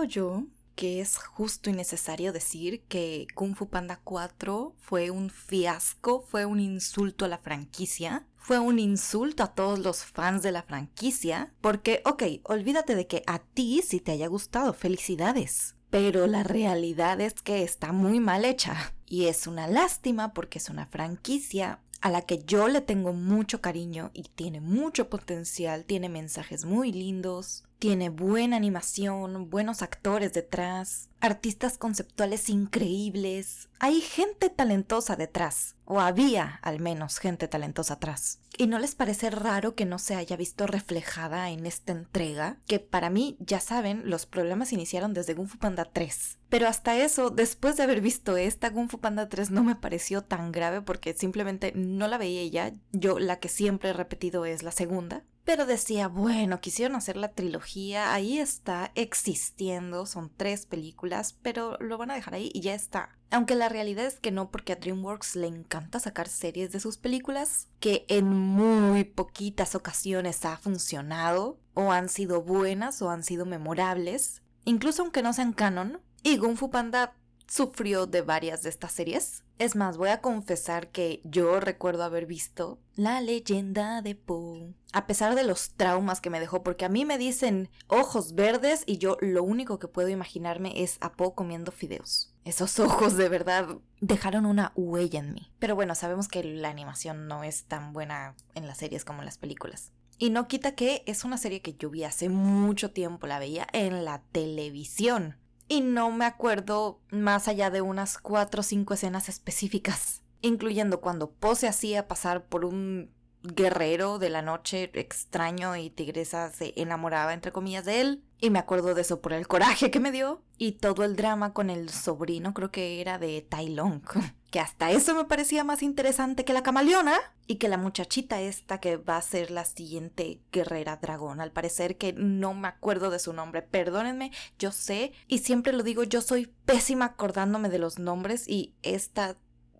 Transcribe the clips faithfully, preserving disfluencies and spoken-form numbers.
Creo yo que es justo y necesario decir que Kung Fu Panda cuatro fue un fiasco, fue un insulto a la franquicia, fue un insulto a todos los fans de la franquicia, porque, ok, olvídate de que a ti sí te haya gustado, felicidades, pero la realidad es que está muy mal hecha, y es una lástima porque es una franquicia a la que yo le tengo mucho cariño y tiene mucho potencial, tiene mensajes muy lindos, tiene buena animación, buenos actores detrás, artistas conceptuales increíbles. Hay gente talentosa detrás, o había al menos gente talentosa atrás. ¿Y no les parece raro que no se haya visto reflejada en esta entrega? Que para mí, ya saben, los problemas iniciaron desde Kung Fu Panda tres. Pero hasta eso, después de haber visto esta, Kung Fu Panda tres no me pareció tan grave porque simplemente no la veía ya. Yo la que siempre he repetido es la segunda. Pero decía, bueno, quisieron hacer la trilogía, ahí está existiendo, son tres películas, pero lo van a dejar ahí y ya está. Aunque la realidad es que no, porque a DreamWorks le encanta sacar series de sus películas, que en muy poquitas ocasiones ha funcionado, o han sido buenas o han sido memorables, incluso aunque no sean canon. Y Kung Fu Panda sufrió de varias de estas series. Es más, voy a confesar que yo recuerdo haber visto La Leyenda de Po, a pesar de los traumas que me dejó, porque a mí me dicen ojos verdes y yo lo único que puedo imaginarme es a Po comiendo fideos. Esos ojos de verdad dejaron una huella en mí. Pero bueno, sabemos que la animación no es tan buena en las series como en las películas. Y no quita que es una serie que yo vi hace mucho tiempo, la veía en la televisión. Y no me acuerdo más allá de unas cuatro o cinco escenas específicas, incluyendo cuando Po se hacía pasar por un guerrero de la noche extraño y Tigresa se enamoraba entre comillas de él. Y me acuerdo de eso por el coraje que me dio. Y todo el drama con el sobrino, creo que era de Tai Lung, que hasta eso me parecía más interesante que la camaleona. Y que la muchachita esta que va a ser la siguiente guerrera dragón. Al parecer que no me acuerdo de su nombre. Perdónenme, yo sé. Y siempre lo digo, yo soy pésima acordándome de los nombres. Y esta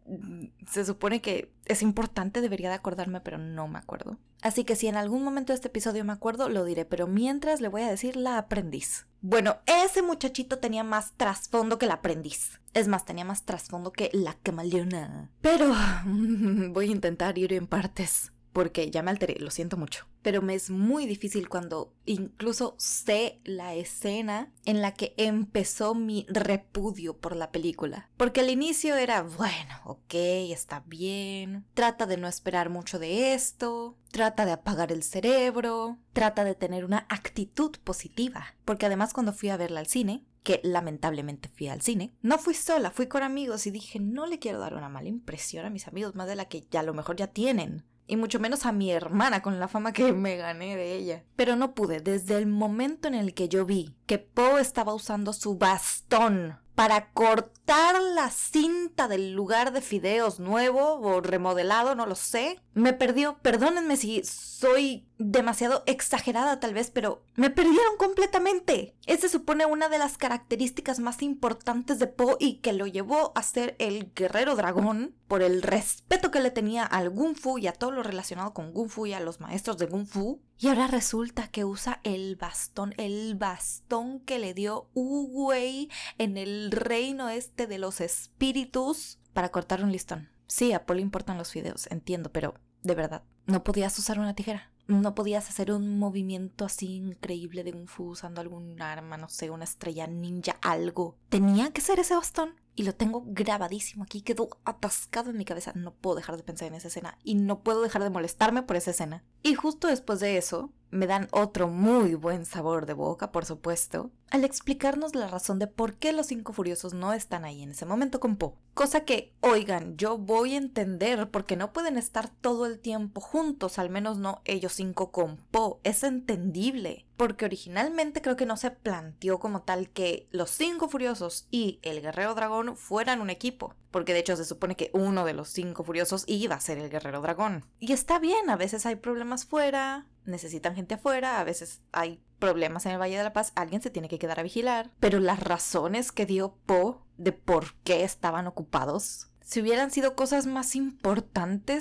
se supone que es importante, debería de acordarme, pero no me acuerdo. Así que si en algún momento de este episodio me acuerdo, lo diré. Pero mientras le voy a decir la aprendiz. Bueno, ese muchachito tenía más trasfondo que la aprendiz. Es más, tenía más trasfondo que la camaleona. Pero voy a intentar ir en partes, porque ya me alteré, lo siento mucho. Pero me es muy difícil cuando incluso sé la escena en la que empezó mi repudio por la película. Porque al inicio era, bueno, ok, está bien, trata de no esperar mucho de esto, trata de apagar el cerebro, trata de tener una actitud positiva. Porque además cuando fui a verla al cine, que lamentablemente fui al cine, no fui sola, fui con amigos y dije, no le quiero dar una mala impresión a mis amigos, más de la que ya a lo mejor ya tienen. Y mucho menos a mi hermana con la fama que me gané de ella. Pero no pude. Desde el momento en el que yo vi que Po estaba usando su bastón para cortar la cinta del lugar de fideos nuevo o remodelado, no lo sé, me perdió. Perdónenme si soy demasiado exagerada tal vez, pero me perdieron completamente. Esa se supone una de las características más importantes de Po y que lo llevó a ser el guerrero dragón por el respeto que le tenía al Kung Fu y a todo lo relacionado con Kung Fu y a los maestros de Kung Fu. Y ahora resulta que usa el bastón, el bastón que le dio Wu Wei en el reino este de los espíritus para cortar un listón. Sí, a Po le importan los fideos, entiendo, pero de verdad, no podías usar una tijera. No podías hacer un movimiento así increíble de Kung Fu usando algún arma, no sé, una estrella ninja, algo. Tenía que ser ese bastón. Y lo tengo grabadísimo aquí, quedó atascado en mi cabeza. No puedo dejar de pensar en esa escena y no puedo dejar de molestarme por esa escena. Y justo después de eso, me dan otro muy buen sabor de boca, por supuesto, al explicarnos la razón de por qué los cinco furiosos no están ahí en ese momento con Po. Cosa que, oigan, yo voy a entender porque no pueden estar todo el tiempo juntos, al menos no ellos cinco con Po. Es entendible, porque originalmente creo que no se planteó como tal que los cinco furiosos y el guerrero dragón fueran un equipo. Porque de hecho se supone que uno de los cinco furiosos iba a ser el guerrero dragón. Y está bien, a veces hay problemas fuera, necesitan gente afuera, a veces hay problemas en el Valle de la Paz, alguien se tiene que quedar a vigilar. Pero las razones que dio Po de por qué estaban ocupados, si hubieran sido cosas más importantes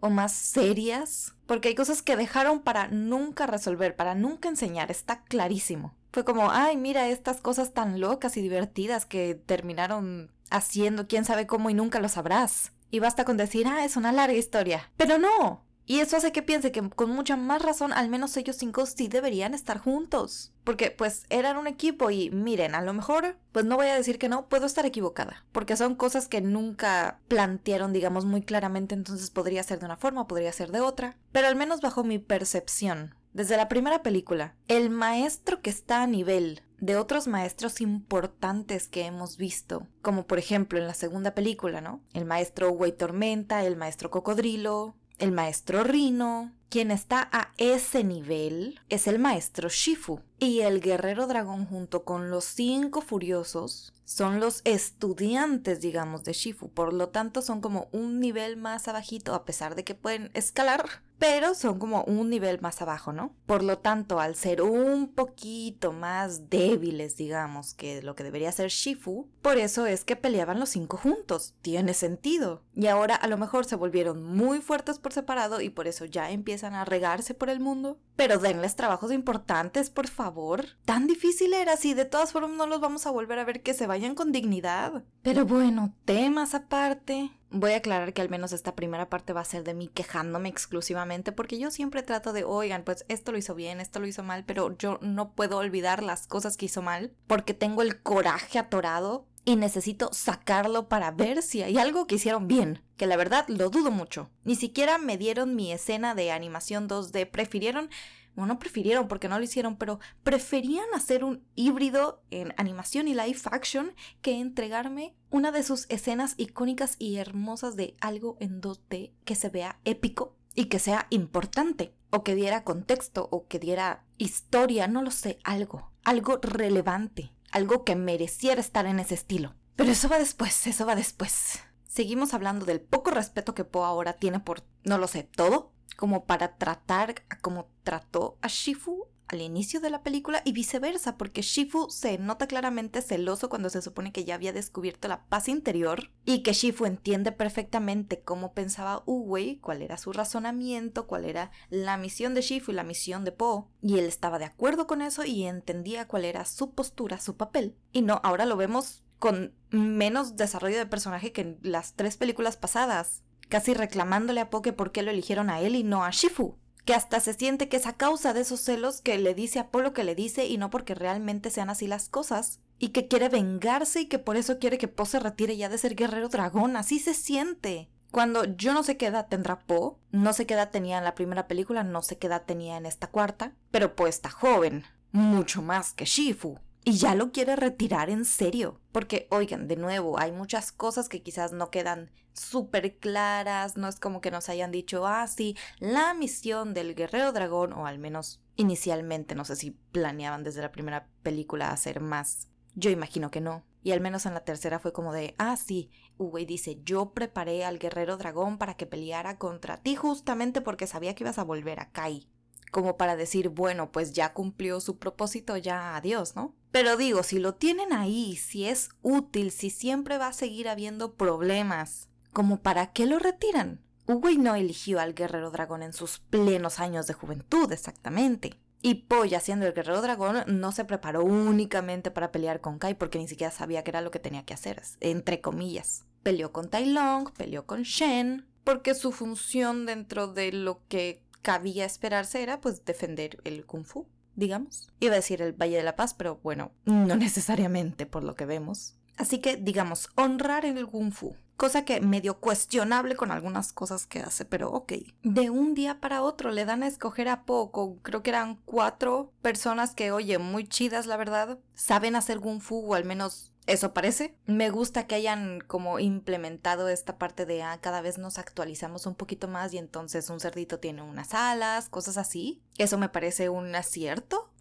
o más serias, porque hay cosas que dejaron para nunca resolver, para nunca enseñar, está clarísimo. Fue como, ay, mira estas cosas tan locas y divertidas que terminaron haciendo quién sabe cómo y nunca lo sabrás. Y basta con decir, ah, es una larga historia. Pero no. Y eso hace que piense que con mucha más razón al menos ellos cinco sí deberían estar juntos. Porque pues eran un equipo y miren, a lo mejor, pues no voy a decir que no, puedo estar equivocada. Porque son cosas que nunca plantearon, digamos, muy claramente, entonces podría ser de una forma, podría ser de otra. Pero al menos bajo mi percepción, desde la primera película, el maestro que está a nivel de otros maestros importantes que hemos visto, como por ejemplo en la segunda película, ¿no? El maestro Güey Tormenta, el maestro Cocodrilo, el maestro Rino. Quien está a ese nivel es el maestro Shifu. Y el guerrero dragón junto con los cinco furiosos son los estudiantes, digamos, de Shifu. Por lo tanto, son como un nivel más abajito, a pesar de que pueden escalar, pero son como un nivel más abajo, ¿no? Por lo tanto, al ser un poquito más débiles, digamos, que lo que debería ser Shifu, por eso es que peleaban los cinco juntos. Tiene sentido. Y ahora a lo mejor se volvieron muy fuertes por separado y por eso ya empiezan a regarse por el mundo. Pero denles trabajos importantes, por favor. Tan difícil era, si de todas formas no los vamos a volver a ver, que se vayan con dignidad. Pero bueno, temas aparte. Voy a aclarar que al menos esta primera parte va a ser de mí quejándome exclusivamente, porque yo siempre trato de, oigan, pues esto lo hizo bien, esto lo hizo mal, pero yo no puedo olvidar las cosas que hizo mal, porque tengo el coraje atorado y necesito sacarlo para ver si hay algo que hicieron bien, que la verdad lo dudo mucho. Ni siquiera me dieron mi escena de animación dos D, prefirieron... Bueno, no prefirieron porque no lo hicieron, pero preferían hacer un híbrido en animación y live action que entregarme una de sus escenas icónicas y hermosas de algo en dos D que se vea épico y que sea importante, o que diera contexto, o que diera historia, no lo sé, algo, algo relevante, algo que mereciera estar en ese estilo. Pero eso va después, eso va después. Seguimos hablando del poco respeto que Po ahora tiene por, no lo sé, todo, como para tratar a como trató a Shifu al inicio de la película y viceversa, porque Shifu se nota claramente celoso cuando se supone que ya había descubierto la paz interior y que Shifu entiende perfectamente cómo pensaba Wu-Wei, cuál era su razonamiento, cuál era la misión de Shifu y la misión de Po, y él estaba de acuerdo con eso y entendía cuál era su postura, su papel. Y no, ahora lo vemos con menos desarrollo de personaje que en las tres películas pasadas, casi reclamándole a Po que por qué lo eligieron a él y no a Shifu, que hasta se siente que es a causa de esos celos que le dice a Po lo que le dice y no porque realmente sean así las cosas, y que quiere vengarse y que por eso quiere que Po se retire ya de ser guerrero dragón. Así se siente. Cuando yo no sé qué edad tendrá Po, no sé qué edad tenía en la primera película, no sé qué edad tenía en esta cuarta, pero Po está joven, mucho más que Shifu. Y ya lo quiere retirar en serio. Porque, oigan, de nuevo, hay muchas cosas que quizás no quedan súper claras. No es como que nos hayan dicho, ah, sí, la misión del guerrero dragón, o al menos inicialmente, no sé si planeaban desde la primera película hacer más. Yo imagino que no. Y al menos en la tercera fue como de, ah, sí, Wu-Wei dice, yo preparé al guerrero dragón para que peleara contra ti justamente porque sabía que ibas a volver a Kai. Como para decir, bueno, pues ya cumplió su propósito, ya adiós, ¿no? Pero digo, si lo tienen ahí, si es útil, si siempre va a seguir habiendo problemas, ¿como para qué lo retiran? Wu-Wei no eligió al guerrero dragón en sus plenos años de juventud, exactamente. Y Po, ya siendo el guerrero dragón, no se preparó únicamente para pelear con Kai porque ni siquiera sabía qué era lo que tenía que hacer, entre comillas. Peleó con Tai Lung, peleó con Shen, porque su función dentro de lo que cabía esperarse era pues defender el Kung Fu, digamos. Iba a decir el Valle de la Paz, pero bueno, no necesariamente por lo que vemos. Así que, digamos, honrar el Kung Fu. Cosa que medio cuestionable con algunas cosas que hace, pero ok. De un día para otro le dan a escoger a poco. Creo que eran cuatro personas que, oye, muy chidas la verdad. Saben hacer Kung Fu, o al menos eso parece. Me gusta que hayan como implementado esta parte de ah, cada vez nos actualizamos un poquito más y entonces un cerdito tiene unas alas, cosas así. Eso me parece un acierto.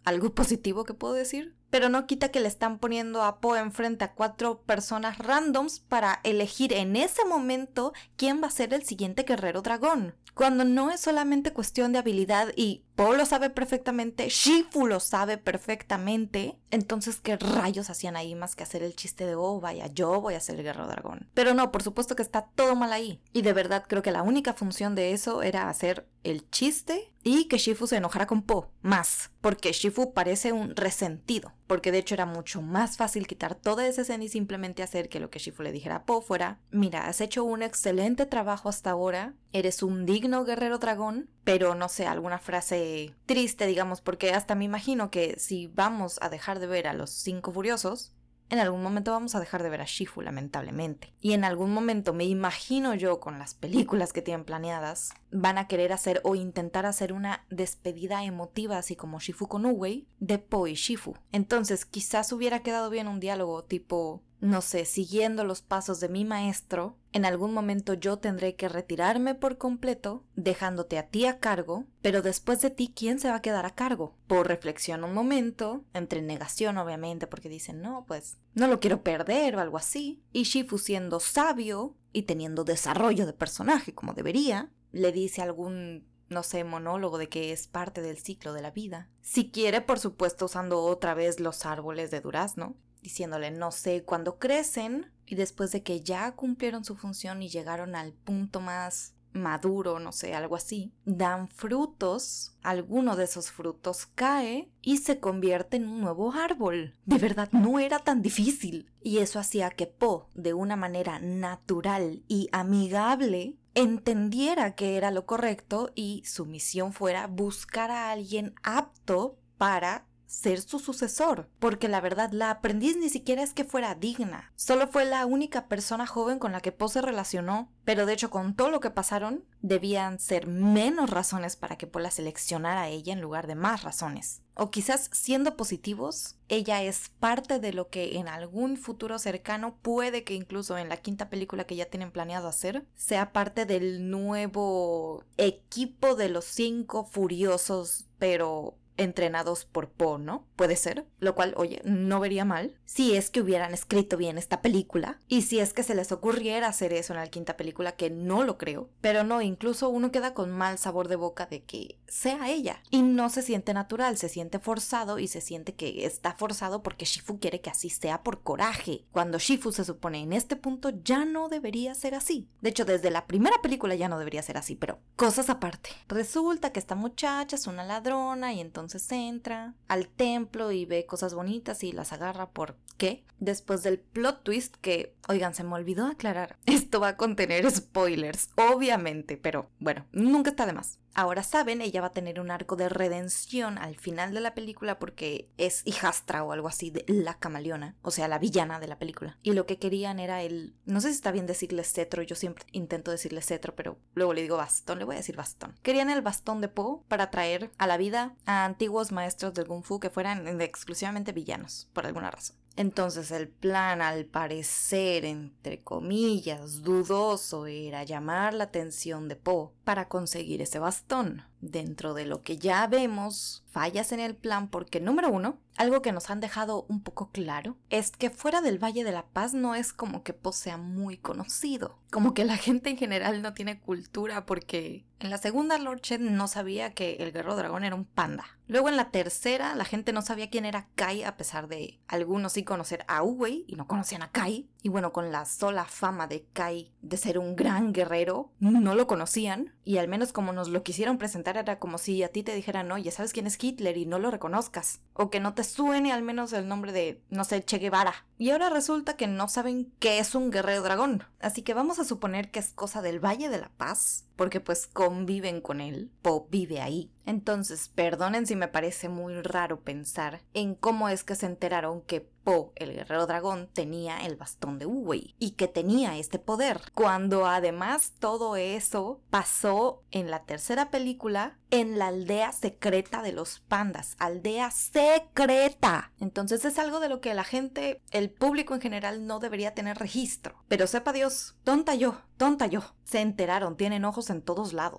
algo positivo que puedo decir. Pero no quita que le están poniendo a Po enfrente a cuatro personas randoms para elegir en ese momento quién va a ser el siguiente guerrero dragón. Cuando no es solamente cuestión de habilidad y Po lo sabe perfectamente, Shifu lo sabe perfectamente, entonces ¿qué rayos hacían ahí más que hacer el chiste de oh vaya, yo voy a ser el guerrero dragón? Pero no, por supuesto que está todo mal ahí. Y de verdad creo que la única función de eso era hacer el chiste y que Shifu se enojara con Po, más, porque Shifu parece un resentido, porque de hecho era mucho más fácil quitar toda esa escena y simplemente hacer que lo que Shifu le dijera a Po fuera, mira, has hecho un excelente trabajo hasta ahora, eres un digno guerrero dragón, pero no sé, alguna frase triste, digamos, porque hasta me imagino que si vamos a dejar de ver a los cinco furiosos, en algún momento vamos a dejar de ver a Shifu, lamentablemente. Y en algún momento, me imagino yo, con las películas que tienen planeadas, van a querer hacer o intentar hacer una despedida emotiva, así como Shifu con Uwei, de Po y Shifu. Entonces, quizás hubiera quedado bien un diálogo tipo, no sé, siguiendo los pasos de mi maestro, en algún momento yo tendré que retirarme por completo, dejándote a ti a cargo, pero después de ti, ¿quién se va a quedar a cargo? Por reflexión un momento, entre negación obviamente, porque dicen, no, pues, no lo quiero perder o algo así, y Shifu siendo sabio y teniendo desarrollo de personaje como debería, le dice algún, no sé, monólogo de que es parte del ciclo de la vida. Si quiere, por supuesto, usando otra vez los árboles de durazno, diciéndole no sé cuándo crecen y después de que ya cumplieron su función y llegaron al punto más maduro, no sé, algo así, dan frutos, alguno de esos frutos cae y se convierte en un nuevo árbol. De verdad, no era tan difícil. Y eso hacía que Po, de una manera natural y amigable, entendiera que era lo correcto y su misión fuera buscar a alguien apto para ser su sucesor, porque la verdad la aprendiz ni siquiera es que fuera digna, solo fue la única persona joven con la que Po se relacionó, pero de hecho con todo lo que pasaron debían ser menos razones para que Po la seleccionara a ella en lugar de más razones. O quizás siendo positivos, ella es parte de lo que en algún futuro cercano, puede que incluso en la quinta película que ya tienen planeado hacer, sea parte del nuevo equipo de los cinco furiosos, pero entrenados por Po, ¿no? Puede ser, lo cual, oye, no vería mal si es que hubieran escrito bien esta película y si es que se les ocurriera hacer eso en la quinta película, que no lo creo, pero no, incluso uno queda con mal sabor de boca de que sea ella y no se siente natural, se siente forzado y se siente que está forzado porque Shifu quiere que así sea por coraje, cuando Shifu se supone en este punto ya no debería ser así. De hecho, desde la primera película ya no debería ser así, pero cosas aparte. Resulta que esta muchacha es una ladrona y entonces entra al templo y ve cosas bonitas y las agarra. ¿Por qué? Después del plot twist que, oigan, se me olvidó aclarar, esto va a contener spoilers, obviamente, pero bueno, nunca está de más. Ahora saben, ella va a tener un arco de redención al final de la película porque es hijastra o algo así de la camaleona, o sea, la villana de la película. Y lo que querían era el, no sé si está bien decirle cetro, yo siempre intento decirle cetro, pero luego le digo bastón, le voy a decir bastón. Querían el bastón de Po para traer a la vida a antiguos maestros del Kung Fu que fueran exclusivamente villanos, por alguna razón. Entonces el plan, al parecer, entre comillas, dudoso, era llamar la atención de Po para conseguir ese bastón. Dentro de lo que ya vemos, fallas en el plan porque, número uno, algo que nos han dejado un poco claro es que fuera del Valle de la Paz no es como que Po sea muy conocido. Como que la gente en general no tiene cultura porque en la segunda Lord Shed no sabía que el guerrero dragón era un panda. Luego en la tercera la gente no sabía quién era Kai a pesar de algunos sí conocer a Uwei y no conocían a Kai. Y bueno, con la sola fama de Kai de ser un gran guerrero, no lo conocían. Y al menos como nos lo quisieron presentar era como si a ti te dijeran, oye, ¿sabes quién es Hitler? Y no lo reconozcas. O que no te suene al menos el nombre de, no sé, Che Guevara. Y ahora resulta que no saben qué es un guerrero dragón. Así que vamos a suponer que es cosa del Valle de la Paz, porque pues conviven con él. Po vive ahí. Entonces, perdonen si me parece muy raro pensar en cómo es que se enteraron que Po, el guerrero dragón, tenía el bastón de Uwei y que tenía este poder, cuando además todo eso pasó en la tercera película en la aldea secreta de los pandas, aldea secreta. Entonces es algo de lo que la gente, el público en general, no debería tener registro. Pero sepa Dios, tonta yo, tonta yo. Se enteraron, tienen ojos en todos lados.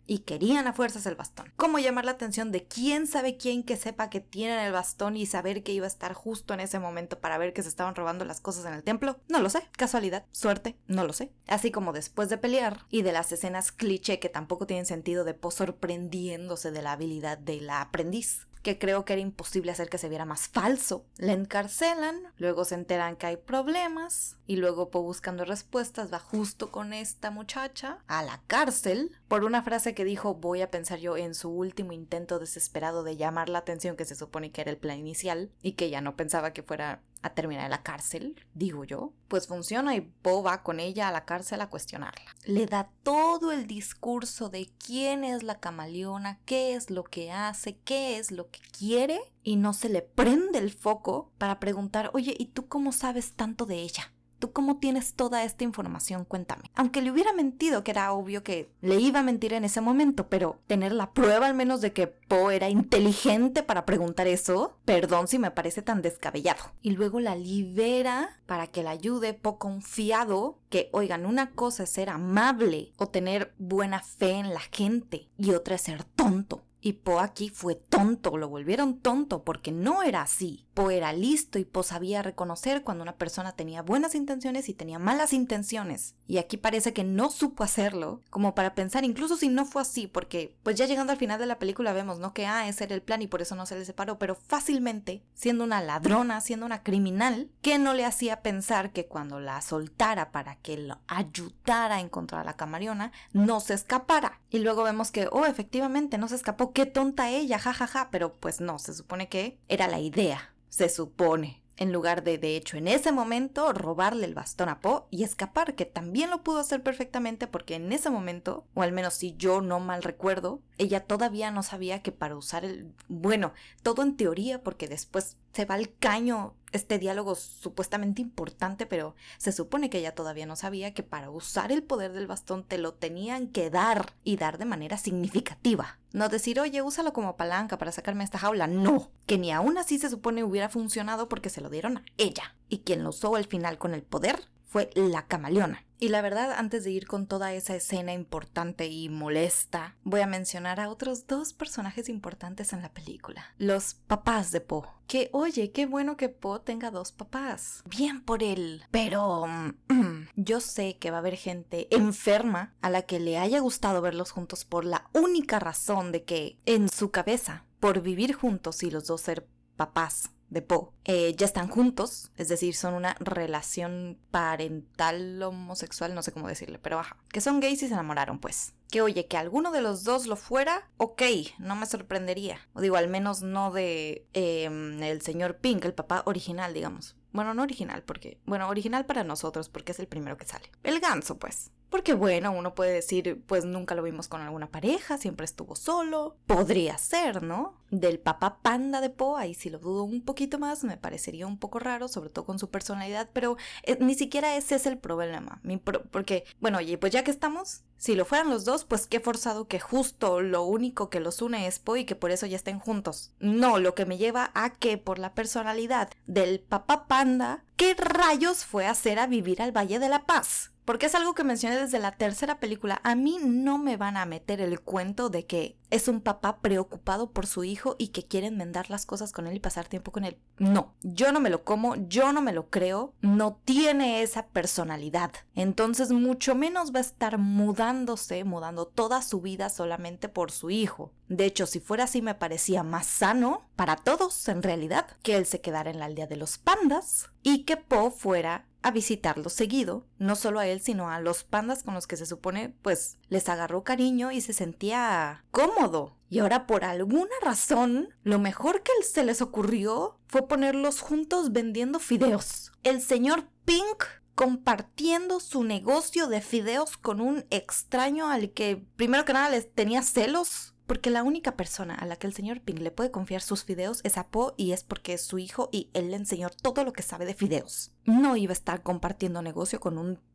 y querían a fuerzas el bastón. ¿Cómo llamar la atención de quién sabe quién que sepa que tienen el bastón y saber que iba a estar justo en ese momento para ver que se estaban robando las cosas en el templo? No lo sé. Casualidad, suerte, no lo sé. Así como después de pelear y de las escenas cliché que tampoco tienen sentido de Po sorprendiéndose de la habilidad de la aprendiz, que creo que era imposible hacer que se viera más falso. La encarcelan, luego se enteran que hay problemas y luego Po buscando respuestas va justo con esta muchacha a la cárcel por una frase que dijo, voy a pensar yo, en su último intento desesperado de llamar la atención, que se supone que era el plan inicial y que ya no pensaba que fuera a terminar en la cárcel, digo yo. Pues funciona y Po va con ella a la cárcel a cuestionarla. Le da todo el discurso de quién es la camaleona, qué es lo que hace, qué es lo que quiere, y no se le prende el foco para preguntar, oye, ¿y tú cómo sabes tanto de ella? ¿Tú cómo tienes toda esta información? Cuéntame. Aunque le hubiera mentido, que era obvio que le iba a mentir en ese momento, pero tener la prueba al menos de que Po era inteligente para preguntar eso, perdón si me parece tan descabellado. Y luego la libera para que la ayude, Po confiado, que oigan, una cosa es ser amable o tener buena fe en la gente y otra es ser tonto. Y Po aquí fue tonto, lo volvieron tonto porque no era así. Po era listo y Po sabía reconocer cuando una persona tenía buenas intenciones y tenía malas intenciones. Y aquí parece que no supo hacerlo, como para pensar, incluso si no fue así, porque pues ya llegando al final de la película vemos, ¿no? Que ah, ese era el plan y por eso no se le separó, pero fácilmente, siendo una ladrona, siendo una criminal, ¿qué no le hacía pensar que cuando la soltara para que lo ayudara a encontrar a la camaleona, no se escapara? Y luego vemos que, oh, efectivamente, no se escapó, qué tonta ella, jajaja, ja, ja. Pero pues no, se supone que era la idea, se supone. En lugar de, de hecho, en ese momento, robarle el bastón a Po y escapar, que también lo pudo hacer perfectamente porque en ese momento, o al menos si yo no mal recuerdo, ella todavía no sabía que para usar el... Bueno, todo en teoría, porque después se va al caño este diálogo supuestamente importante, pero se supone que ella todavía no sabía que para usar el poder del bastón te lo tenían que dar y dar de manera significativa. No decir, oye, úsalo como palanca para sacarme esta jaula. No, que ni aún así se supone hubiera funcionado porque se lo dieron a ella. Y quien lo usó al final con el poder fue la camaleona. Y la verdad, antes de ir con toda esa escena importante y molesta, voy a mencionar a otros dos personajes importantes en la película. Los papás de Po. Que, oye, qué bueno que Po tenga dos papás. Bien por él. Pero mm, yo sé que va a haber gente enferma a la que le haya gustado verlos juntos por la única razón de que en su cabeza, por vivir juntos y los dos ser papás de Po, eh, ya están juntos, es decir, son una relación parental homosexual, no sé cómo decirle, pero ajá, que son gays y se enamoraron, pues. Que oye, que alguno de los dos lo fuera, ok, no me sorprendería. O digo, al menos no de eh, el señor Pink, el papá original, digamos. Bueno, no original, porque... Bueno, original para nosotros, porque es el primero que sale. El ganso, pues. Porque bueno, uno puede decir, pues nunca lo vimos con alguna pareja, siempre estuvo solo. Podría ser, ¿no? Del papá panda de Po, ahí sí lo dudo un poquito más, me parecería un poco raro, sobre todo con su personalidad, pero eh, ni siquiera ese es el problema. Mi pro- porque, bueno, oye, pues ya que estamos, si lo fueran los dos, pues qué forzado que justo lo único que los une es Po y que por eso ya estén juntos. No, lo que me lleva a que por la personalidad del papá panda, ¿qué rayos fue a hacer a vivir al Valle de la Paz? Porque es algo que mencioné desde la tercera película. A mí no me van a meter el cuento de que es un papá preocupado por su hijo y que quiere enmendar las cosas con él y pasar tiempo con él. No, yo no me lo como, yo no me lo creo, no tiene esa personalidad. Entonces mucho menos va a estar mudándose, mudando toda su vida solamente por su hijo. De hecho, si fuera así me parecía más sano para todos en realidad que él se quedara en la aldea de los pandas y que Po fuera a visitarlo seguido, no solo a él sino a los pandas con los que se supone pues les agarró cariño y se sentía cómodo. Y ahora por alguna razón lo mejor que se les ocurrió fue ponerlos juntos vendiendo fideos. El señor Pink compartiendo su negocio de fideos con un extraño al que primero que nada les tenía celos. Porque la única persona a la que el señor Pink le puede confiar sus fideos es a Po y es porque es su hijo y él le enseñó todo lo que sabe de fideos. No iba a estar compartiendo negocio con un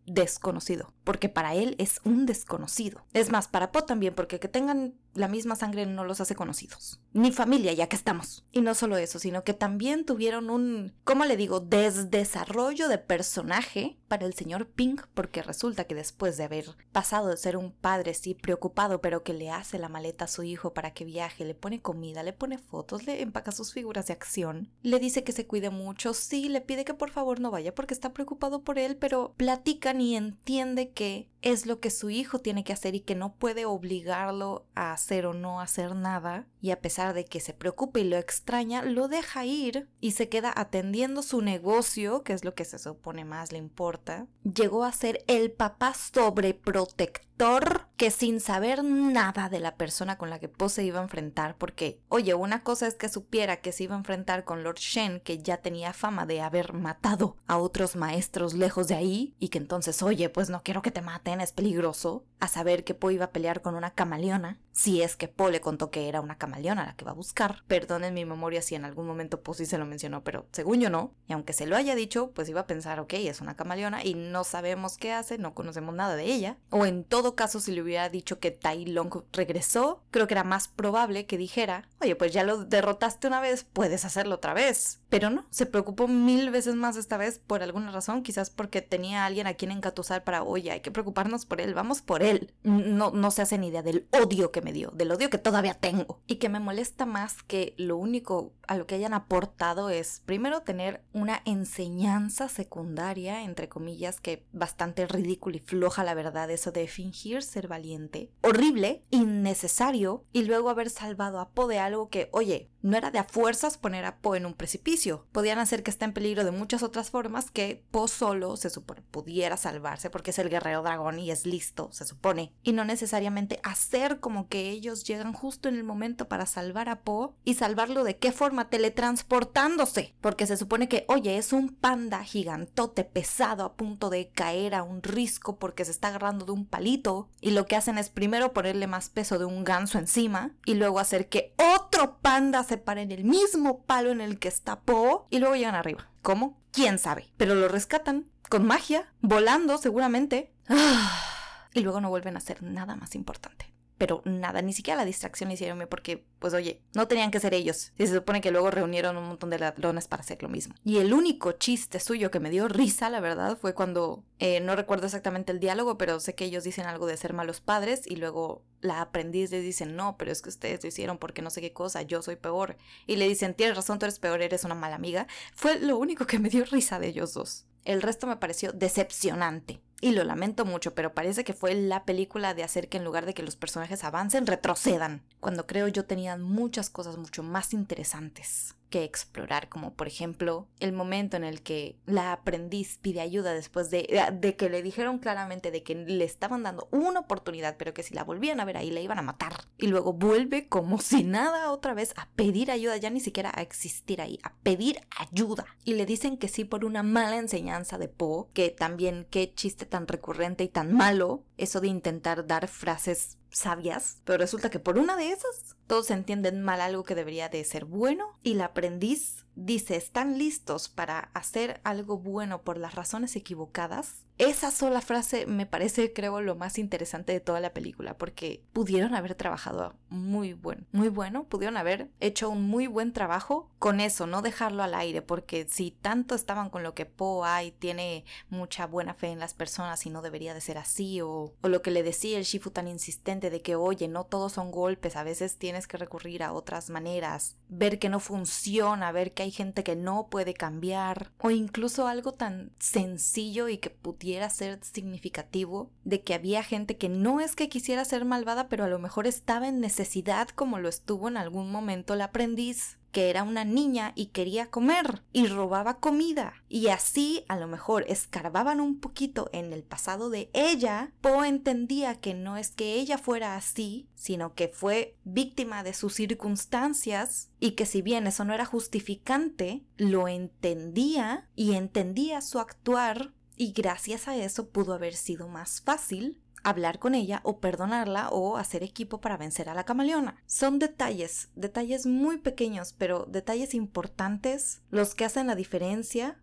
desconocido, porque para él es un desconocido. Es más, para Po también, porque que tengan la misma sangre no los hace conocidos. Ni familia, ya que estamos. Y no solo eso, sino que también tuvieron un, ¿cómo le digo?, desdesarrollo de personaje para el señor Pink, porque resulta que después de haber pasado de ser un padre sí preocupado, pero que le hace la maleta a su hijo para que viaje, le pone comida, le pone fotos, le empaca sus figuras de acción, le dice que se cuide mucho, sí, le pide que por favor no vaya porque está preocupado por él, pero platican y entiende que es lo que su hijo tiene que hacer y que no puede obligarlo a hacer o no hacer nada, y a pesar de que se preocupa y lo extraña, lo deja ir y se queda atendiendo su negocio, que es lo que se supone más le importa. Llegó a ser el papá sobreprotector que sin saber nada de la persona con la que Po se iba a enfrentar, porque, oye, una cosa es que supiera que se iba a enfrentar con Lord Shen, que ya tenía fama de haber matado a otros maestros lejos de ahí, y que entonces, oye, pues no quiero que te maten, es peligroso, a saber que Po iba a pelear con una camaleona, si es que Po le contó que era una camaleona la que va a buscar. Perdonen mi memoria si en algún momento Po sí se lo mencionó, pero según yo no, y aunque se lo haya dicho, pues iba a pensar, ok, es una camaleona y no sabemos qué hace, no conocemos nada de ella, o en todo caso si le hubiera dicho que Tai Lung regresó, creo que era más probable que dijera, oye, pues ya lo derrotaste una vez, puedes hacerlo otra vez. Pero no, se preocupó mil veces más esta vez por alguna razón, quizás porque tenía a alguien a quien engatusar para, oye, hay que preocuparnos por él, vamos por él. No, no se hacen idea del odio que me dio, del odio que todavía tengo. Y que me molesta más que lo único a lo que hayan aportado es, primero, tener una enseñanza secundaria, entre comillas, que bastante ridícula y floja, la verdad, eso de fingir ser valiente. Horrible, innecesario, y luego haber salvado a Po de algo que, oye, no era de a fuerzas poner a Po en un precipicio. Podían hacer que esté en peligro de muchas otras formas que Po solo se supone pudiera salvarse porque es el guerrero dragón y es listo, se supone. Y no necesariamente hacer como que ellos llegan justo en el momento para salvar a Po y salvarlo de qué forma, teletransportándose. Porque se supone que, oye, es un panda gigantote pesado a punto de caer a un risco porque se está agarrando de un palito y lo que hacen es primero ponerle más peso de un ganso encima y luego hacer que otro panda se pare en el mismo palo en el que está Po y luego llegan arriba. ¿Cómo? ¿Quién sabe? Pero lo rescatan con magia, volando seguramente. Y luego no vuelven a hacer nada más importante. Pero nada, ni siquiera la distracción le hicieron porque, pues oye, no tenían que ser ellos. Si se supone que luego reunieron un montón de ladrones para hacer lo mismo. Y el único chiste suyo que me dio risa, la verdad, fue cuando, eh, no recuerdo exactamente el diálogo, pero sé que ellos dicen algo de ser malos padres y luego la aprendiz les dice, no, pero es que ustedes lo hicieron porque no sé qué cosa, yo soy peor. Y le dicen, tienes razón, tú eres peor, eres una mala amiga. Fue lo único que me dio risa de ellos dos. El resto me pareció decepcionante. Y lo lamento mucho, pero parece que fue la película de hacer que en lugar de que los personajes avancen, retrocedan. Cuando creo yo tenían muchas cosas mucho más interesantes que explorar, como por ejemplo el momento en el que la aprendiz pide ayuda después de, de que le dijeron claramente de que le estaban dando una oportunidad, pero que si la volvían a ver ahí la iban a matar. Y luego vuelve como si nada otra vez a pedir ayuda, ya ni siquiera a existir ahí, a pedir ayuda. Y le dicen que sí por una mala enseñanza de Po, que también qué chiste tan recurrente y tan malo, eso de intentar dar frases sabias, pero resulta que por una de esas todos entienden mal algo que debería de ser bueno y la aprendiz dice, ¿están listos para hacer algo bueno por las razones equivocadas? Esa sola frase me parece, creo, lo más interesante de toda la película, porque pudieron haber trabajado muy bueno, muy bueno, pudieron haber hecho un muy buen trabajo con eso, no dejarlo al aire, porque si tanto estaban con lo que Po hay, tiene mucha buena fe en las personas y no debería de ser así, o, o lo que le decía el Shifu tan insistente de que, oye, no todos son golpes, a veces tienes que recurrir a otras maneras, ver que no funciona, ver que hay gente que no puede cambiar, o incluso algo tan sencillo y que pudiera ser significativo de que había gente que no es que quisiera ser malvada, pero a lo mejor estaba en necesidad como lo estuvo en algún momento la aprendiz, que era una niña y quería comer y robaba comida. Y así a lo mejor escarbaban un poquito en el pasado de ella. Po entendía que no es que ella fuera así, sino que fue víctima de sus circunstancias y que si bien eso no era justificante, lo entendía y entendía su actuar y gracias a eso pudo haber sido más fácil hablar con ella o perdonarla o hacer equipo para vencer a la camaleona. Son detalles, detalles muy pequeños, pero detalles importantes los que hacen la diferencia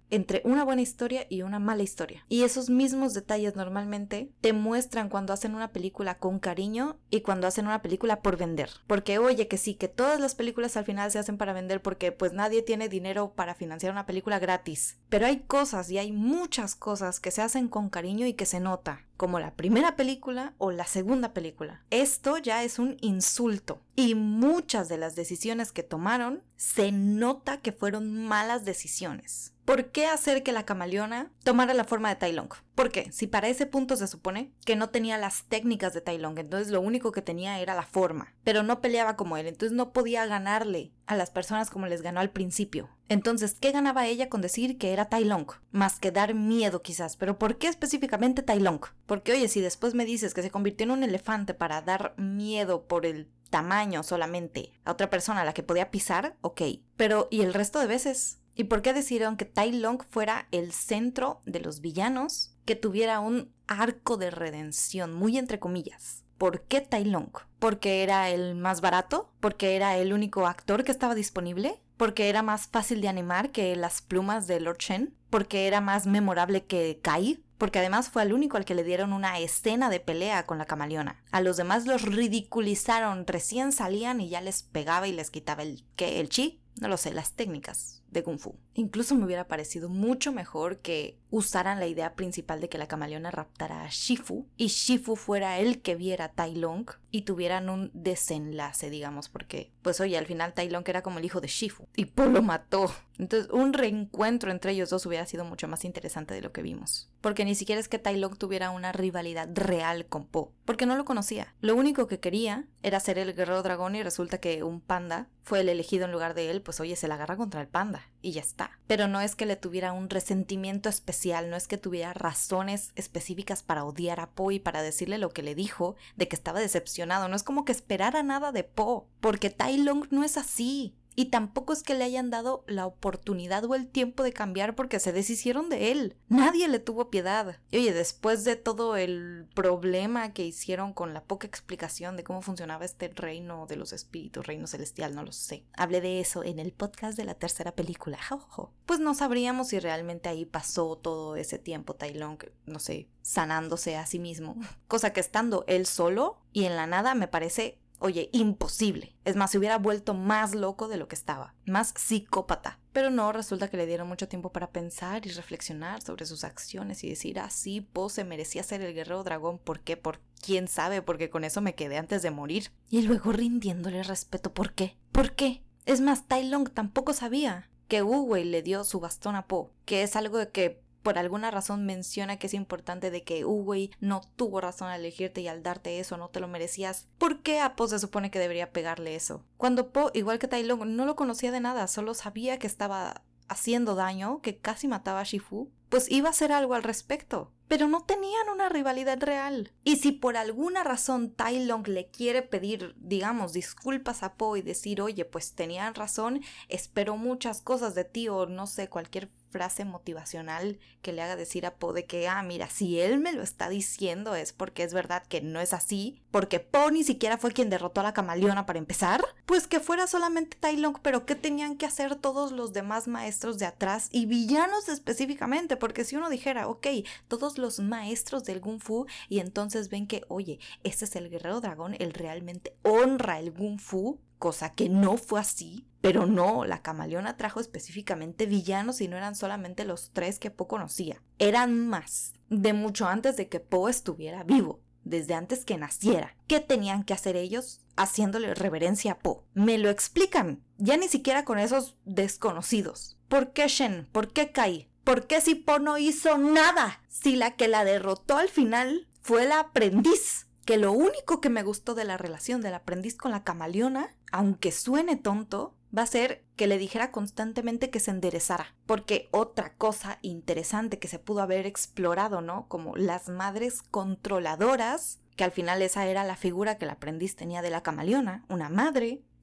entre una buena historia y una mala historia. Y esos mismos detalles normalmente te muestran cuando hacen una película con cariño y cuando hacen una película por vender. Porque oye, que sí, que todas las películas al final se hacen para vender porque pues nadie tiene dinero para financiar una película gratis. Pero hay cosas y hay muchas cosas que se hacen con cariño y que se nota, como la primera película o la segunda película. Esto ya es un insulto. Y muchas de las decisiones que tomaron se nota que fueron malas decisiones. ¿Por qué hacer que la camaleona tomara la forma de Tai Lung? ¿Por qué? Si para ese punto se supone que no tenía las técnicas de Tai Lung, entonces lo único que tenía era la forma, pero no peleaba como él, entonces no podía ganarle a las personas como les ganó al principio. Entonces, ¿qué ganaba ella con decir que era Tai Lung? Más que dar miedo quizás, pero ¿por qué específicamente Tai Lung? Porque oye, si después me dices que se convirtió en un elefante para dar miedo por el tamaño solamente a otra persona a la que podía pisar, ok, pero ¿y el resto de veces? ¿Y por qué decidieron que Tai Lung fuera el centro de los villanos? Que tuviera un arco de redención, muy entre comillas. ¿Por qué Tai Lung? ¿Porque era el más barato? ¿Porque era el único actor que estaba disponible? ¿Porque era más fácil de animar que las plumas de Lord Shen? ¿Porque era más memorable que Kai? Porque además fue el único al que le dieron una escena de pelea con la camaleona. A los demás los ridiculizaron, recién salían y ya les pegaba y les quitaba el, ¿qué? ¿El chi? No lo sé, las técnicas de Kung Fu. Incluso me hubiera parecido mucho mejor que usaran la idea principal de que la camaleona raptara a Shifu y Shifu fuera el que viera a Tai Lung y tuvieran un desenlace, digamos, porque pues oye, al final Tai Lung era como el hijo de Shifu y Po lo mató. Entonces un reencuentro entre ellos dos hubiera sido mucho más interesante de lo que vimos. Porque ni siquiera es que Tai Lung tuviera una rivalidad real con Po, porque no lo conocía. Lo único que quería era ser el guerrero dragón y resulta que un panda fue el elegido en lugar de él, pues oye, se la agarra contra el panda y ya está. Pero no es que le tuviera un resentimiento especial, no es que tuviera razones específicas para odiar a Po y para decirle lo que le dijo de que estaba decepcionado. No es como que esperara nada de Po, porque Tai Lung no es así. Y tampoco es que le hayan dado la oportunidad o el tiempo de cambiar porque se deshicieron de él. Nadie le tuvo piedad. Y oye, después de todo el problema que hicieron con la poca explicación de cómo funcionaba este reino de los espíritus, reino celestial, no lo sé. Hablé de eso en el podcast de la tercera película. Jojo. Pues no sabríamos si realmente ahí pasó todo ese tiempo Tai Lung, no sé, sanándose a sí mismo. Cosa que estando él solo y en la nada me parece... Oye, imposible. Es más, se hubiera vuelto más loco de lo que estaba. Más psicópata. Pero no, resulta que le dieron mucho tiempo para pensar y reflexionar sobre sus acciones y decir, ah, sí, Po se merecía ser el guerrero dragón. ¿Por qué? Por quién sabe, porque con eso me quedé antes de morir. Y luego rindiéndole respeto. ¿Por qué? ¿Por qué? Es más, Tai Lung tampoco sabía que Wu Wei le dio su bastón a Po, que es algo de que por alguna razón menciona que es importante de que Wu Wei no tuvo razón al elegirte y al darte eso no te lo merecías. ¿Por qué a Po se supone que debería pegarle eso? Cuando Po, igual que Tai Lung, no lo conocía de nada, solo sabía que estaba haciendo daño, que casi mataba a Shifu, pues iba a hacer algo al respecto. Pero no tenían una rivalidad real. Y si por alguna razón Tai Lung le quiere pedir, digamos, disculpas a Po y decir, oye, pues tenían razón, espero muchas cosas de ti o no sé, cualquier frase motivacional que le haga decir a Po de que, ah, mira, si él me lo está diciendo es porque es verdad que no es así, porque Po ni siquiera fue quien derrotó a la camaleona para empezar, pues que fuera solamente Tai Lung, pero ¿qué tenían que hacer todos los demás maestros de atrás y villanos específicamente? Porque si uno dijera, ok, todos los maestros del Kung Fu y entonces ven que, oye, este es el guerrero dragón, él realmente honra el Kung Fu, cosa que no fue así. Pero no, la camaleona trajo específicamente villanos y no eran solamente los tres que Po conocía. Eran más, de mucho antes de que Po estuviera vivo, desde antes que naciera. ¿Qué tenían que hacer ellos? Haciéndole reverencia a Po. ¿Me lo explican? Ya ni siquiera con esos desconocidos. ¿Por qué Shen? ¿Por qué Kai? ¿Por qué si Po no hizo nada? Si la que la derrotó al final fue la aprendiz. Que lo único que me gustó de la relación del aprendiz con la camaleona, aunque suene tonto, va a ser que le dijera constantemente que se enderezara. Porque otra cosa interesante que se pudo haber explorado, ¿no? Como las madres controladoras, que al final esa era la figura que el aprendiz tenía de la camaleona, una madre.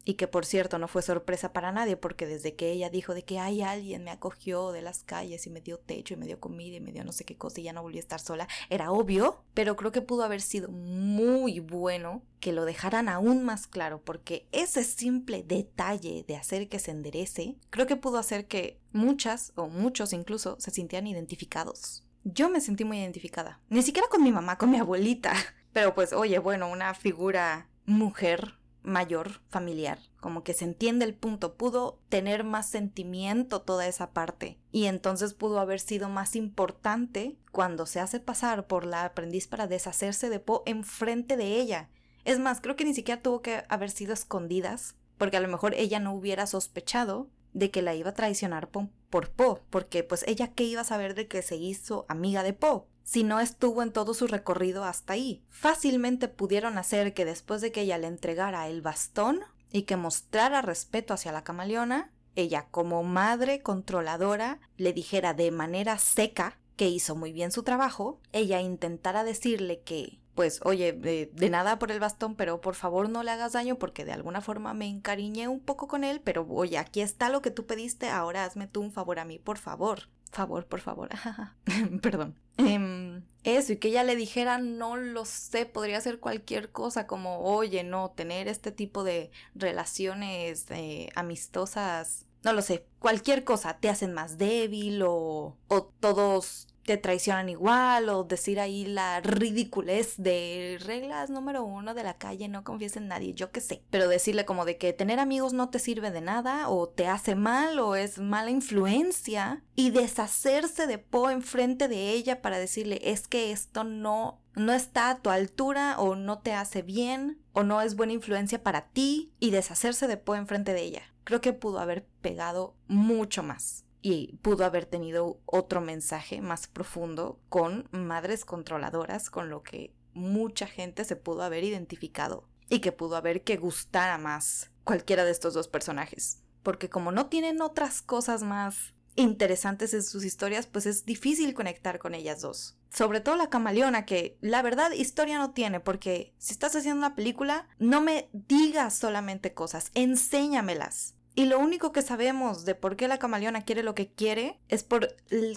Y que por cierto no fue sorpresa para nadie, porque desde que ella dijo de que hay alguien me acogió de las calles y me dio techo y me dio comida y me dio no sé qué cosa y ya no volví a estar sola, era obvio, pero creo que pudo haber sido muy bueno que lo dejaran aún más claro, porque ese simple detalle de hacer que se enderece, creo que pudo hacer que muchas o muchos incluso se sintieran identificados. Yo me sentí muy identificada, ni siquiera con mi mamá, con mi abuelita, pero pues oye, bueno, una figura mujer mayor, familiar, como que se entiende el punto, pudo tener más sentimiento toda esa parte y entonces pudo haber sido más importante cuando se hace pasar por la aprendiz para deshacerse de Po enfrente de ella. Es más, creo que ni siquiera tuvo que haber sido escondidas, porque a lo mejor ella no hubiera sospechado de que la iba a traicionar por, por Po, porque pues ella qué iba a saber de que se hizo amiga de Po si no estuvo en todo su recorrido hasta ahí. Fácilmente pudieron hacer que después de que ella le entregara el bastón y que mostrara respeto hacia la camaleona, ella como madre controladora le dijera de manera seca que hizo muy bien su trabajo, ella intentara decirle que pues oye, de, de nada por el bastón, pero por favor no le hagas daño porque de alguna forma me encariñé un poco con él, pero oye, aquí está lo que tú pediste, ahora hazme tú un favor a mí, por favor. Favor, por favor. Perdón. Eh, eso, y que ella le dijera, no lo sé, podría ser cualquier cosa como, oye, no, tener este tipo de relaciones eh, amistosas, no lo sé, cualquier cosa, te hacen más débil o, o todos te traicionan igual, o decir ahí la ridiculez de reglas número uno de la calle, no confíes en nadie, yo qué sé. Pero decirle como de que tener amigos no te sirve de nada, o te hace mal, o es mala influencia, y deshacerse de Po enfrente de ella para decirle, es que esto no, no está a tu altura, o no te hace bien, o no es buena influencia para ti, y deshacerse de Po enfrente de ella. Creo que pudo haber pegado mucho más. Y pudo haber tenido otro mensaje más profundo con madres controladoras, con lo que mucha gente se pudo haber identificado y que pudo haber que gustara más cualquiera de estos dos personajes. Porque como no tienen otras cosas más interesantes en sus historias, pues es difícil conectar con ellas dos. Sobre todo la camaleona, que la verdad historia no tiene, porque si estás haciendo una película, no me digas solamente cosas, enséñamelas. Y lo único que sabemos de por qué la camaleona quiere lo que quiere es por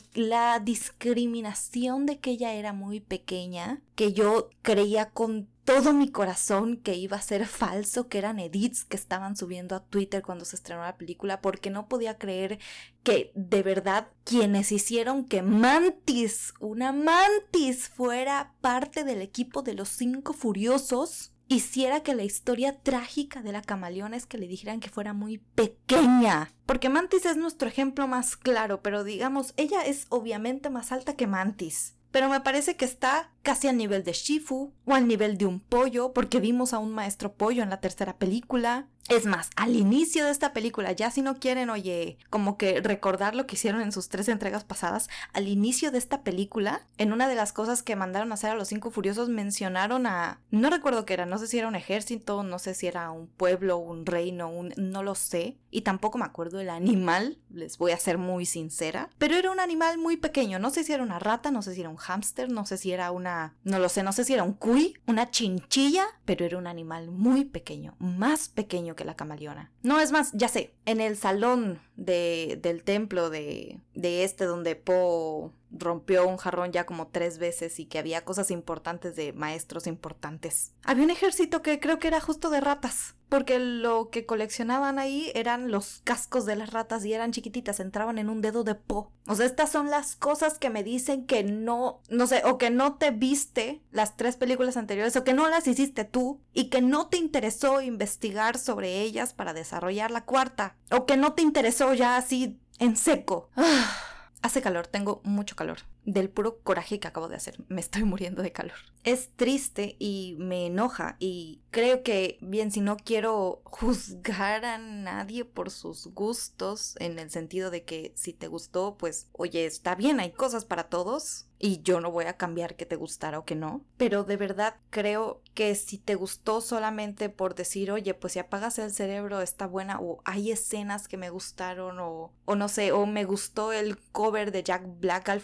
la discriminación de que ella era muy pequeña, que yo creía con todo mi corazón que iba a ser falso, que eran edits que estaban subiendo a Twitter cuando se estrenó la película, porque no podía creer que de verdad quienes hicieron que Mantis, una Mantis, fuera parte del equipo de los Cinco Furiosos, hiciera que la historia trágica de la camaleona es que le dijeran que fuera muy pequeña. Porque Mantis es nuestro ejemplo más claro, pero digamos, ella es obviamente más alta que Mantis. Pero me parece que está casi al nivel de Shifu o al nivel de un pollo, porque vimos a un maestro pollo en la tercera película. Es más, al inicio de esta película, ya si no quieren, oye, como que recordar lo que hicieron en sus tres entregas pasadas, al inicio de esta película, en una de las cosas que mandaron a hacer a los Cinco Furiosos, mencionaron a... no recuerdo qué era, no sé si era un ejército, no sé si era un pueblo, un reino, un... no lo sé. Y tampoco me acuerdo el animal, les voy a ser muy sincera. Pero era un animal muy pequeño, no sé si era una rata, no sé si era un hámster, no sé si era una... no lo sé, no sé si era un cuy, una chinchilla, pero era un animal muy pequeño, más pequeño que la camaleona. No, es más, ya sé, en el salón de, del templo de, de este donde Po rompió un jarrón ya como tres veces y que había cosas importantes de maestros importantes. Había un ejército que creo que era justo de ratas, porque lo que coleccionaban ahí eran los cascos de las ratas y eran chiquititas, entraban en un dedo de Po. O sea, estas son las cosas que me dicen que no, no sé, o que no te viste las tres películas anteriores, o que no las hiciste tú, y que no te interesó investigar sobre ellas para desarrollar la cuarta, o que no te interesó ya así en seco. Hace calor, tengo mucho calor. Del puro coraje que acabo de hacer. Me estoy muriendo de calor. Es triste y me enoja y creo que, bien, si no quiero juzgar a nadie por sus gustos, en el sentido de que si te gustó, pues, oye, está bien, hay cosas para todos y yo no voy a cambiar que te gustara o que no. Pero de verdad creo que si te gustó solamente por decir, oye, pues si apagas el cerebro está buena, o hay escenas que me gustaron, o, o no sé, o me gustó el cover de Jack Black al final,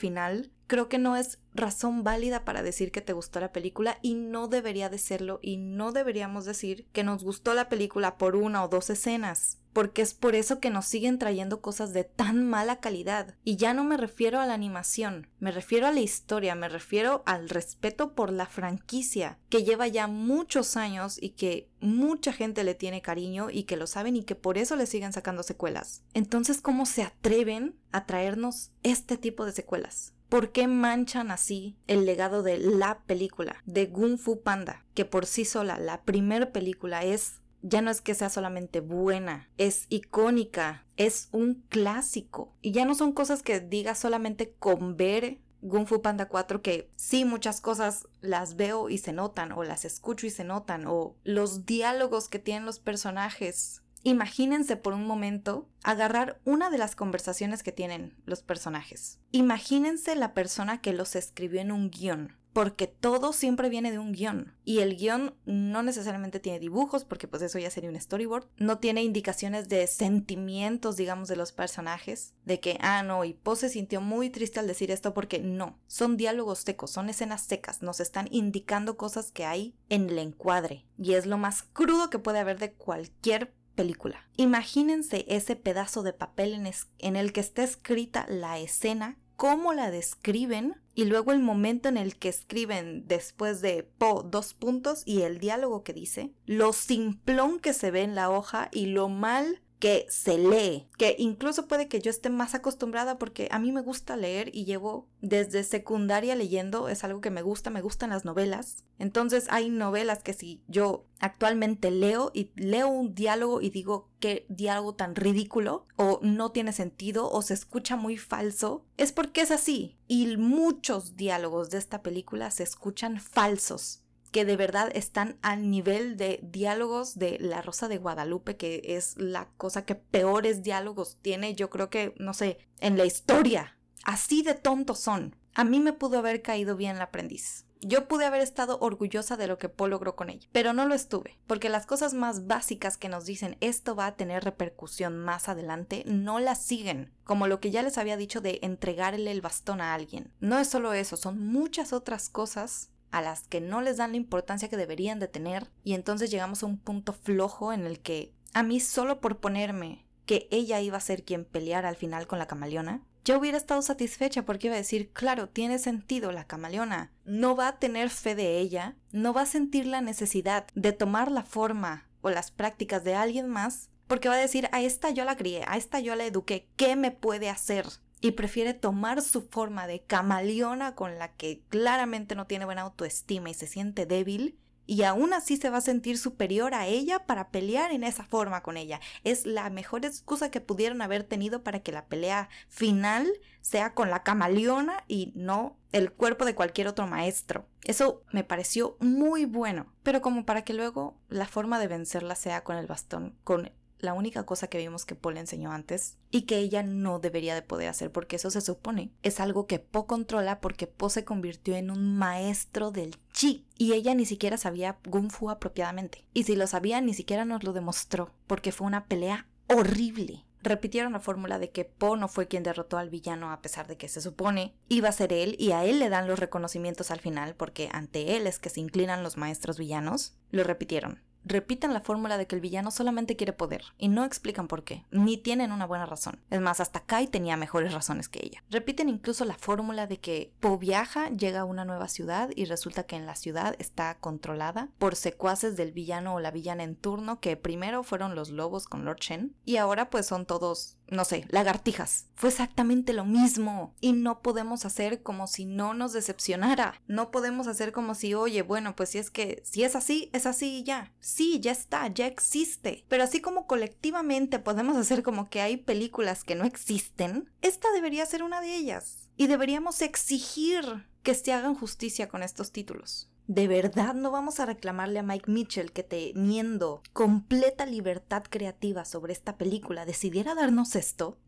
final creo que no es razón válida para decir que te gustó la película y no debería de serlo y no deberíamos decir que nos gustó la película por una o dos escenas. Porque es por eso que nos siguen trayendo cosas de tan mala calidad. Y ya no me refiero a la animación, me refiero a la historia, me refiero al respeto por la franquicia, que lleva ya muchos años y que mucha gente le tiene cariño y que lo saben y que por eso le siguen sacando secuelas. Entonces, ¿cómo se atreven a traernos este tipo de secuelas? ¿Por qué manchan así el legado de la película, de Kung Fu Panda? Que por sí sola, la primer película es... ya no es que sea solamente buena, es icónica, es un clásico. Y ya no son cosas que digas solamente con ver Kung Fu Panda cuatro, que sí, muchas cosas las veo y se notan, o las escucho y se notan, o los diálogos que tienen los personajes. Imagínense por un momento agarrar una de las conversaciones que tienen los personajes. Imagínense la persona que los escribió en un guión. Porque todo siempre viene de un guión. Y el guión no necesariamente tiene dibujos, porque pues eso ya sería un storyboard. No tiene indicaciones de sentimientos, digamos, de los personajes. De que, ah, no, y Po se sintió muy triste al decir esto, porque no. Son diálogos secos, son escenas secas. Nos están indicando cosas que hay en el encuadre. Y es lo más crudo que puede haber de cualquier película. Imagínense ese pedazo de papel en, es- en el que está escrita la escena, cómo la describen, y luego el momento en el que escriben después de Po dos puntos y el diálogo que dice, lo simplón que se ve en la hoja y lo mal que se lee, que incluso puede que yo esté más acostumbrada porque a mí me gusta leer y llevo desde secundaria leyendo, es algo que me gusta, me gustan las novelas. Entonces hay novelas que si yo actualmente leo y leo un diálogo y digo qué diálogo tan ridículo o no tiene sentido o se escucha muy falso, es porque es así. Y muchos diálogos de esta película se escuchan falsos, que de verdad están al nivel de diálogos de La Rosa de Guadalupe, que es la cosa que peores diálogos tiene, yo creo que, no sé, en la historia. Así de tontos son. A mí me pudo haber caído bien El Aprendiz. Yo pude haber estado orgullosa de lo que Po logró con ella, pero no lo estuve, porque las cosas más básicas que nos dicen esto va a tener repercusión más adelante, no las siguen, como lo que ya les había dicho de entregarle el bastón a alguien. No es solo eso, son muchas otras cosas a las que no les dan la importancia que deberían de tener, y entonces llegamos a un punto flojo en el que a mí solo por ponerme que ella iba a ser quien peleara al final con la camaleona, yo hubiera estado satisfecha porque iba a decir, claro, tiene sentido, la camaleona no va a tener fe de ella, no va a sentir la necesidad de tomar la forma o las prácticas de alguien más, porque va a decir, a esta yo la crié, a esta yo la eduqué, ¿qué me puede hacer? Y prefiere tomar su forma de camaleona con la que claramente no tiene buena autoestima y se siente débil, y aún así se va a sentir superior a ella para pelear en esa forma con ella. Es la mejor excusa que pudieron haber tenido para que la pelea final sea con la camaleona y no el cuerpo de cualquier otro maestro. Eso me pareció muy bueno, pero como para que luego la forma de vencerla sea con el bastón, con la única cosa que vimos que Po le enseñó antes y que ella no debería de poder hacer, porque eso se supone es algo que Po controla, porque Po se convirtió en un maestro del chi y ella ni siquiera sabía Kung Fu apropiadamente, y si lo sabía ni siquiera nos lo demostró, porque fue una pelea horrible. Repitieron la fórmula de que Po no fue quien derrotó al villano, a pesar de que se supone iba a ser él, y a él le dan los reconocimientos al final porque ante él es que se inclinan los maestros villanos. Lo repitieron. Repiten la fórmula de que el villano solamente quiere poder y no explican por qué, ni tienen una buena razón. Es más, hasta Kai tenía mejores razones que ella. Repiten incluso la fórmula de que Po viaja, llega a una nueva ciudad y resulta que en la ciudad está controlada por secuaces del villano o la villana en turno, que primero fueron los lobos con Lord Shen y ahora pues son todos, no sé, lagartijas. Fue exactamente lo mismo y no podemos hacer como si no nos decepcionara. No podemos hacer como si, oye, bueno, pues si es que si es así, es así y ya. Sí, ya está, ya existe. Pero así como colectivamente podemos hacer como que hay películas que no existen, esta debería ser una de ellas. Y deberíamos exigir que se hagan justicia con estos títulos. ¿De verdad no vamos a reclamarle a Mike Mitchell que, teniendo completa libertad creativa sobre esta película, decidiera darnos esto?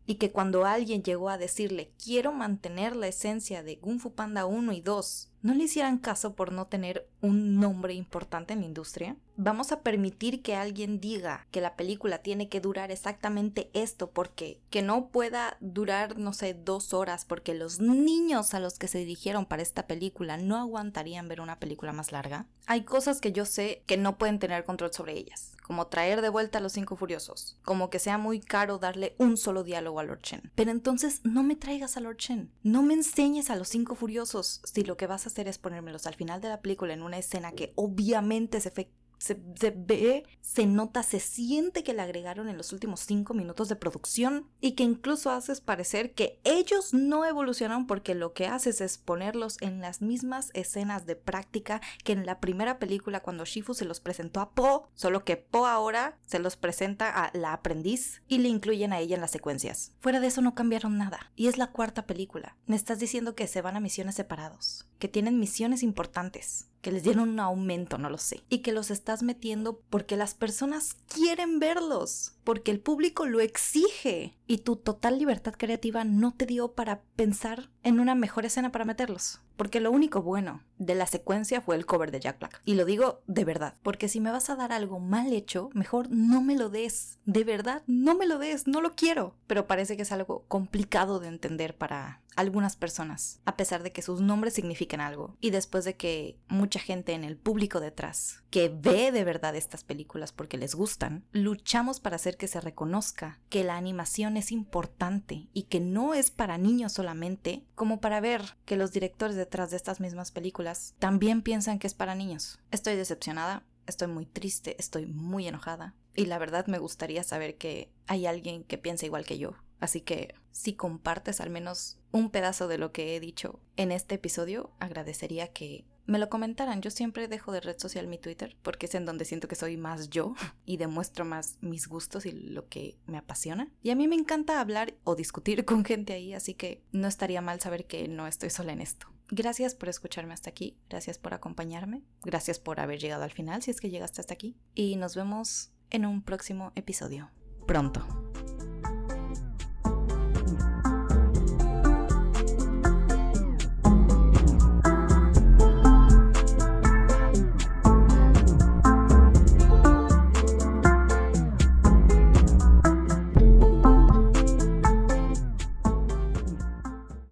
y que cuando alguien llegó a decirle quiero mantener la esencia de Kung Fu Panda uno y dos, no le hicieran caso por no tener un nombre importante en la industria. Vamos a permitir que alguien diga que la película tiene que durar exactamente esto, porque que no pueda durar, no sé, dos horas, porque los niños a los que se dirigieron para esta película no aguantarían ver una película más larga. Hay cosas que yo sé que no pueden tener control sobre ellas, como traer de vuelta a los Cinco Furiosos, como que sea muy caro darle un solo diálogo a Lord Chen. Pero entonces no me traigas a Lord Chen, no me enseñes a los Cinco Furiosos si lo que vas a hacer es ponérmelos al final de la película en una escena que obviamente se fe Se, se ve, se nota, se siente que le agregaron en los últimos cinco minutos de producción, y que incluso haces parecer que ellos no evolucionaron porque lo que haces es ponerlos en las mismas escenas de práctica que en la primera película cuando Shifu se los presentó a Po, solo que Po ahora se los presenta a la aprendiz y le incluyen a ella en las secuencias. Fuera de eso no cambiaron nada, y es la cuarta película. Me estás diciendo que se van a misiones separados, que tienen misiones importantes, que les dieron un aumento, no lo sé, y que los estás metiendo porque las personas quieren verlos, porque el público lo exige, y tu total libertad creativa no te dio para pensar en una mejor escena para meterlos. Porque lo único bueno de la secuencia fue el cover de Jack Black. Y lo digo de verdad, porque si me vas a dar algo mal hecho, mejor no me lo des. De verdad, no me lo des, no lo quiero. Pero parece que es algo complicado de entender para algunas personas, a pesar de que sus nombres significan algo. Y después de que mucha gente en el público detrás, que ve de verdad estas películas porque les gustan, luchamos para hacer que se reconozca que la animación es importante y que no es para niños solamente, como para ver que los directores detrás de estas mismas películas también piensan que es para niños. Estoy decepcionada, estoy muy triste, estoy muy enojada, y la verdad me gustaría saber que hay alguien que piensa igual que yo. Así que si compartes al menos un pedazo de lo que he dicho en este episodio, agradecería que me lo comentaran. Yo siempre dejo de red social mi Twitter porque es en donde siento que soy más yo y demuestro más mis gustos y lo que me apasiona. Y a mí me encanta hablar o discutir con gente ahí, así que no estaría mal saber que no estoy sola en esto. Gracias por escucharme hasta aquí, gracias por acompañarme, gracias por haber llegado al final si es que llegaste hasta aquí, y nos vemos en un próximo episodio pronto.